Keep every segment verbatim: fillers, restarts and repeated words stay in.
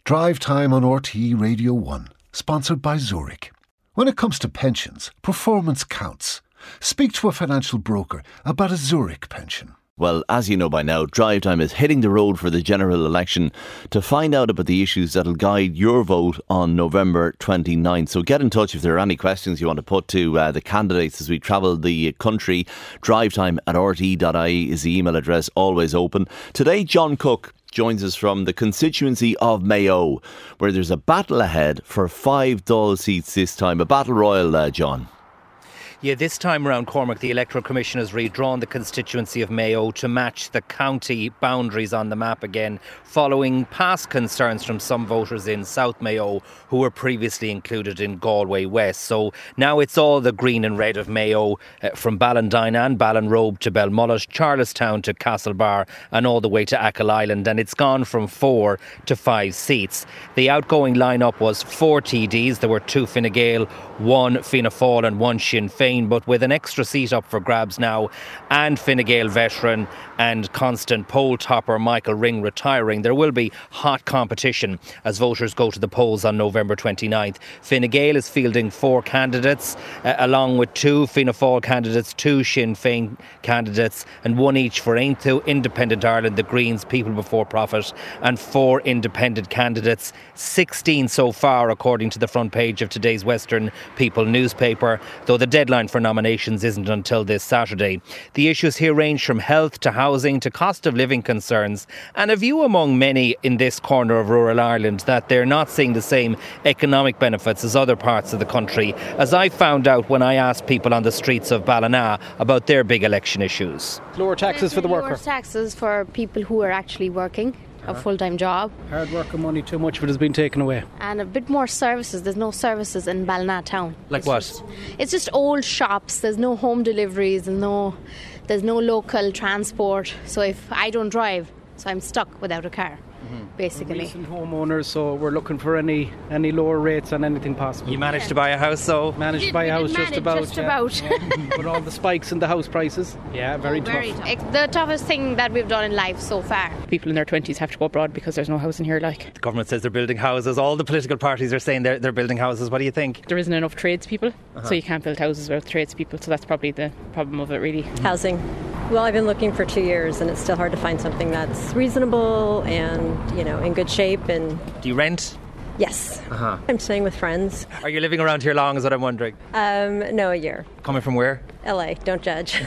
Drive Time on R T É Radio one, sponsored by Zurich. When it comes to pensions, performance counts. Speak to a financial broker about a Zurich pension. Well, as you know by now, Drive Time is hitting the road for the general election to find out about the issues that'll guide your vote on November twenty-ninth. So get in touch if there are any questions you want to put to uh, the candidates as we travel the country. Drivetime at r t é dot i e is the email address, always open. Today, John Cook joins us from the constituency of Mayo, where there's a battle ahead for five Dáil seats this time. A battle royal, uh, John. Yeah, this time around, Cormac, the Electoral Commission has redrawn the constituency of Mayo to match the county boundaries on the map again, following past concerns from some voters in South Mayo who were previously included in Galway West. So now it's all the green and red of Mayo, uh, from Ballandine and Ballinrobe to Belmullet, Charlestown to Castlebar and all the way to Achill Island, and it's gone from four to five seats. The outgoing lineup was four T Ds. There were two Fine Gael, one Fianna Fáil and one Sinn Féin. But with an extra seat up for grabs now, and Fine Gael veteran and constant poll topper Michael Ring retiring, there will be hot competition as voters go to the polls on November twenty-ninth. Fine Gael is fielding four candidates, uh, along with two Fianna Fáil candidates, two Sinn Féin candidates, and one each for Aontú, Independent Ireland, the Greens, People Before Profit, and four independent candidates. sixteen so far, according to the front page of today's Western People newspaper, though the deadline for nominations isn't until this Saturday. The issues here range from health to housing to cost of living concerns, and a view among many in this corner of rural Ireland that they're not seeing the same economic benefits as other parts of the country, as I found out when I asked people on the streets of Ballina about their big election issues. Lower taxes for the worker. Lower taxes for people who are actually working a full-time job. Hard work and money, too much of it has been taken away. And a bit more services. There's no services in Ballina town. Like it's what? Just, it's just old shops. There's no home deliveries and no, there's no local transport. So if I don't drive, so I'm stuck without a car. Mm-hmm. Basically. We're recent homeowners, so we're looking for any any lower rates on anything possible. You managed yeah. to buy a house, so managed did, to buy a house just about. Just yeah. about. Yeah. With all the spikes in the house prices. Yeah, very oh, tough. Very tough. The toughest thing that we've done in life so far. People in their twenties have to go abroad because there's no housing here. Like the government says they're building houses. All the political parties are saying they're they're building houses. What do you think? There isn't enough tradespeople, uh-huh. so you can't build houses without tradespeople. So that's probably the problem of it, really. Housing. Well, I've been looking for two years, and it's still hard to find something that's reasonable and, you know, in good shape. And do you rent? Yes. Uh-huh. I'm staying with friends. Are you living around here long, is what I'm wondering? Um, no, a year. Coming from where? L A. Don't judge.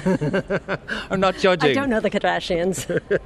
I'm not judging. I don't know the Kardashians.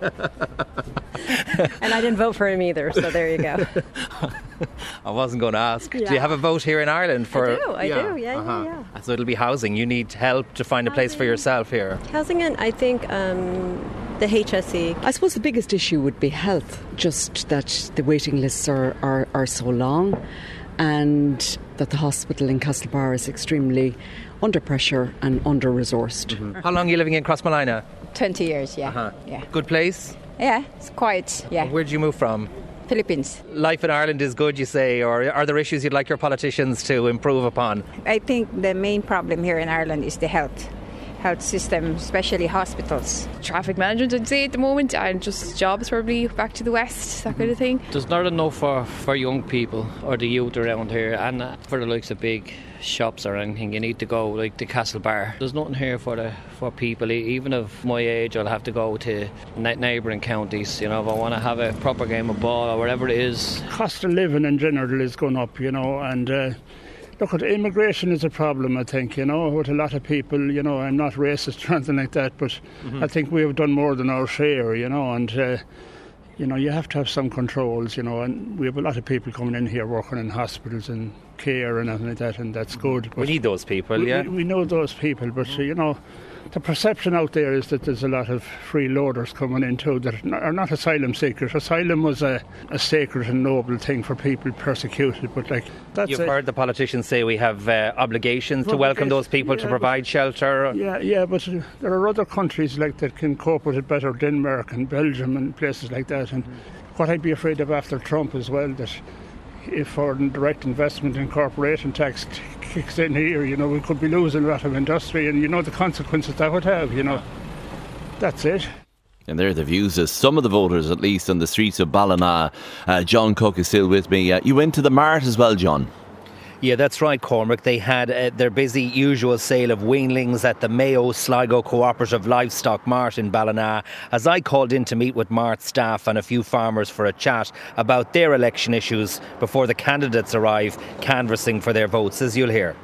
And I didn't vote for him either, so there you go. I wasn't going to ask. Yeah. Do you have a vote here in Ireland? For? I do, I yeah. do, yeah, uh-huh. yeah, yeah. So it'll be housing. You need help to find housing. a place for yourself here. Housing and I think um, the H S E. I suppose the biggest issue would be health, just that the waiting lists are, are, are so long and that the hospital in Castlebar is extremely under pressure and under-resourced. Mm-hmm. How long are you living in Crossmolina? twenty years, yeah. Uh-huh. yeah. Good place? Yeah, it's quiet, yeah. Where'd you move from? Philippines. Life in Ireland is good, you say, or are there issues you'd like your politicians to improve upon? I think the main problem here in Ireland is the health. health system, especially hospitals. Traffic management, I'd say, at the moment, and just jobs probably back to the west, that mm-hmm. kind of thing. There's not enough for, for young people or the youth around here, and uh, for the likes of big shops or anything, you need to go like the Castlebar. There's nothing here for the for people, even of my age. I'll have to go to neighbouring counties, you know, if I want to have a proper game of ball or whatever it is. Cost of living in general is going up, you know, and uh, look, immigration is a problem, I think, you know, with a lot of people. You know, I'm not racist or anything like that, but mm-hmm. I think we have done more than our share, you know, and uh, you know, you have to have some controls, you know, and we have a lot of people coming in here working in hospitals and care and everything like that, and that's good. But we need those people, we, yeah. We, we know those people, but, uh, you know, the perception out there is that there's a lot of freeloaders coming in too that are not asylum seekers. Asylum was a, a sacred and noble thing for people persecuted, but like that's You've a, heard the politicians say we have uh, obligations to welcome those people, yeah, to provide shelter. Yeah, yeah, but uh, there are other countries like that can cope with it better, Denmark and Belgium and places like that. And mm-hmm. what I'd be afraid of after Trump as well, that if foreign direct investment and corporation tax t- kicks in here, you know, we could be losing a lot of industry, and you know the consequences that would have, you know. That's it. And there are the views of some of the voters, at least, on the streets of Ballina. Uh, John Cook is still with me. Uh, you went to the Mart as well, John? Yeah, that's right, Cormac. They had uh, their busy usual sale of weanlings at the Mayo Sligo Cooperative Livestock Mart in Ballina, as I called in to meet with Mart staff and a few farmers for a chat about their election issues before the candidates arrive canvassing for their votes, as you'll hear.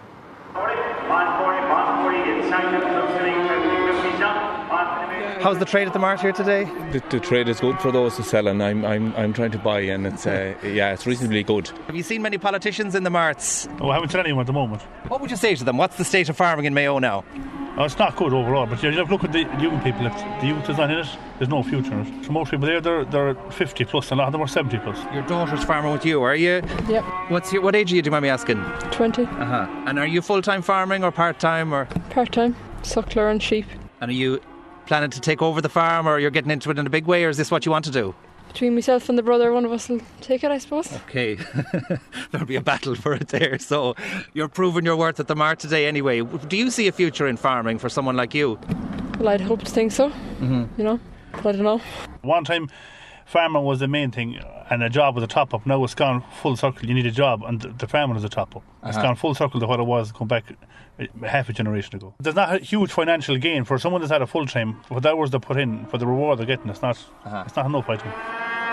How's the trade at the Mart here today? The, the trade is good for those who sell, and I'm I'm I'm trying to buy, and it's uh, yeah, it's reasonably good. Have you seen many politicians in the Marts? Oh, I haven't seen anyone at the moment. What would you say to them? What's the state of farming in Mayo now? Oh, it's not good overall, but you look at the young people. If the youth is not in it, there's no future in it. So most people there, they're they're fifty plus, and a lot of them are seventy plus. Your daughter's farming with you, are you? Yep. What's your what age are you? Do you mind me asking? Twenty. Uh huh. And are you full time farming or part time or? Part time, suckler and sheep. And are you planning to take over the farm, or you're getting into it in a big way, or is this what you want to do? Between myself and the brother, one of us will take it, I suppose. Okay. There'll be a battle for it there. So you're proving your worth at the Mart today anyway. Do you see a future in farming for someone like you? Well, I'd hope to think so, mm-hmm. you know, but I don't know. One time farming was the main thing, and a job was a top up. Now it's gone full circle. You need a job, and the farming is a top up. It's uh-huh. gone full circle to what it was come back half a generation ago. There's not a huge financial gain for someone that's had a full time. For the hours they put in, for the reward they're getting, it's not. Uh-huh. It's not enough, I think.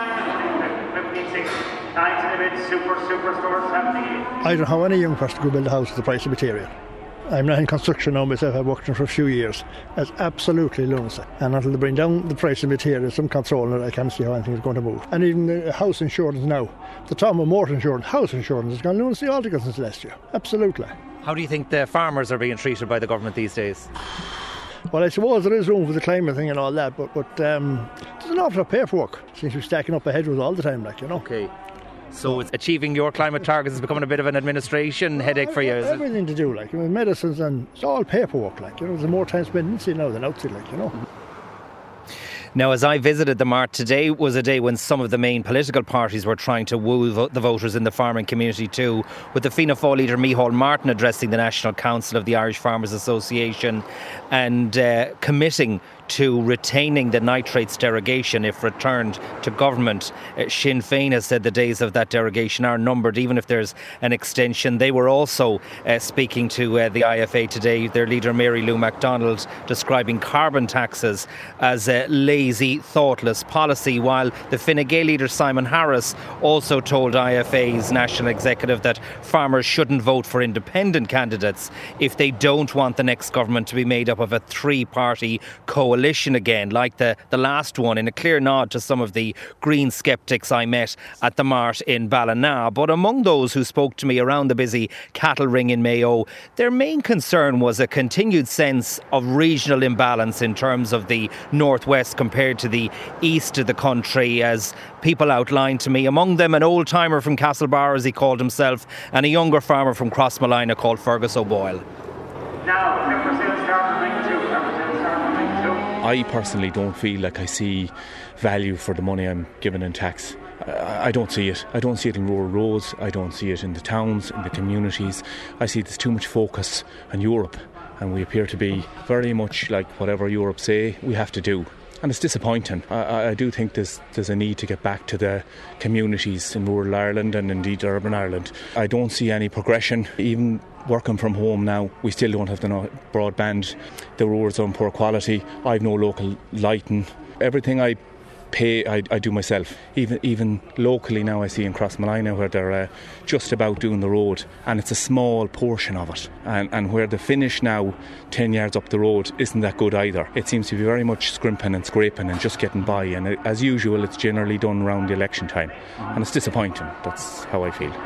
I don't know how any young person could build a house at the price of material. I'm not in construction now myself. I've worked in for a few years. It's absolutely lunacy. And until they bring down the price of material, some control in it, I can't see how anything is going to move. And even the house insurance now, the term of motor insurance, house insurance has gone lunacy altogether since last year. Absolutely. How do you think the farmers are being treated by the government these days? Well, I suppose there is room for the climate thing and all that, but, but um, there's an awful lot of paperwork. Seems to be stacking up ahead with all the time, like, you know. Okay. So it's achieving your climate targets is becoming a bit of an administration headache for you, is it? Everything to do, like, you know, medicines, and it's all paperwork, like, you know. There's more time spent inside now than outside, like, you know. Now, as I visited the Mart, today was a day when some of the main political parties were trying to woo vo- the voters in the farming community too, with the Fianna Fáil leader Micheál Martin addressing the National Council of the Irish Farmers Association and uh, committing to retaining the nitrates derogation if returned to government. Uh, Sinn Féin has said the days of that derogation are numbered, even if there's an extension. They were also uh, speaking to uh, the I F A today, their leader Mary Lou MacDonald, describing carbon taxes as a lazy, thoughtless policy, while the Fine Gael leader Simon Harris also told I F A's national executive that farmers shouldn't vote for independent candidates if they don't want the next government to be made up of a three-party coalition again, like the, the last one, in a clear nod to some of the Green sceptics I met at the Mart in Ballina. But among those who spoke to me around the busy cattle ring in Mayo, their main concern was a continued sense of regional imbalance in terms of the northwest compared to the east of the country, as people outlined to me. Among them, an old-timer from Castlebar, as he called himself, and a younger farmer from Crossmolina called Fergus O'Boyle. Now, I personally don't feel like I see value for the money I'm given in tax. I don't see it. I don't see it in rural roads. I don't see it in the towns, in the communities. I see there's too much focus on Europe, and we appear to be very much like whatever Europe say we have to do. And it's disappointing. I, I do think there's there's a need to get back to the communities in rural Ireland and indeed urban Ireland. I don't see any progression. Even working from home now, we still don't have the broadband. The roads are in poor quality. I've no local lighting. Everything I pay, I, I do myself. Even even locally now, I see in Crossmolina where they're uh, just about doing the road, and it's a small portion of it. And, and where the finish now, ten yards up the road, isn't that good either. It seems to be very much scrimping and scraping and just getting by. And it, as usual, it's generally done around the election time, and it's disappointing. That's how I feel.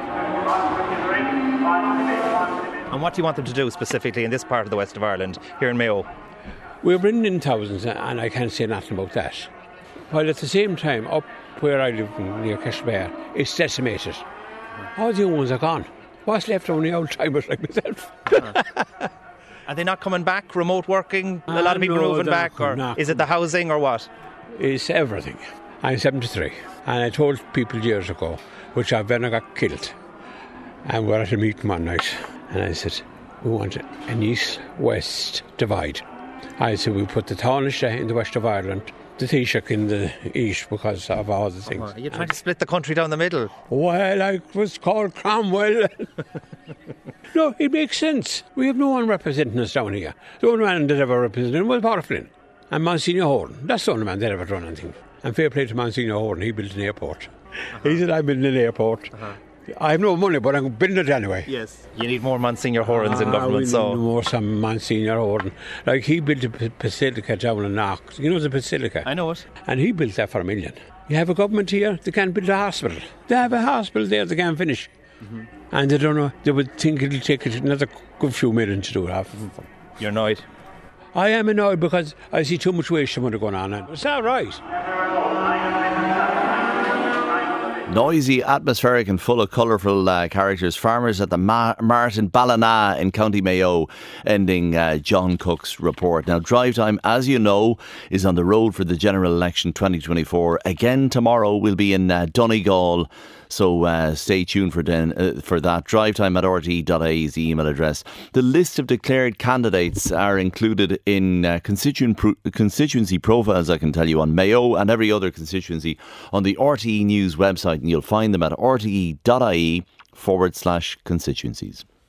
And what do you want them to do specifically in this part of the west of Ireland, here in Mayo? We're bringing in thousands, and I can't say nothing about that. While at the same time, up where I live near Cashmere, it's decimated. All the young ones are gone. What's left of only old-timers like myself? Uh-huh. Are they not coming back, remote working? A lot of people no, moving back? Or not. Is it the housing or what? It's everything. I'm seventy-three, and I told people years ago, which I've been, I got killed. And we're at a meeting one night, and I said, we want an east-west divide. I said, we put the Taoiseach in the west of Ireland, the Taoiseach in the east because of all the things. Are you trying to split the country down the middle? Well, I was called Cromwell. No, it makes sense. We have no one representing us down here. The only man that ever represented was Paul Flynn and Monsignor Horton. That's the only man that ever done anything. And fair play to Monsignor Horton, he built an airport. Uh-huh. He said, I'm building an airport. Uh-huh. I have no money, but I'm building it anyway. Yes. You need more Monsignor Hortons ah, in government, we so. Need more some Monsignor Horton. Like, he built a basilica down in Knock. You know the basilica? I know it. And he built that for a million. You have a government here, they can't build a hospital. They have a hospital there, they can't finish. Mm-hmm. And they don't know, they would think it'll take another good few million to do it. Mm-hmm. You're annoyed? I am annoyed because I see too much waste of money going on. And it's not right. Noisy, atmospheric and full of colourful uh, characters. Farmers at the Ma- Martin Ballina in County Mayo, ending uh, John Cook's report. Now, drive time, as you know, is on the road for the general election twenty twenty-four. Again tomorrow we'll be in uh, Donegal. So uh, stay tuned for den, uh, for that. Drivetime at r t e dot i e is the email address. The list of declared candidates are included in uh, constituent pro- constituency profiles, I can tell you, on Mayo and every other constituency on the R T E News website, and you'll find them at r t e dot i e forward slash constituencies.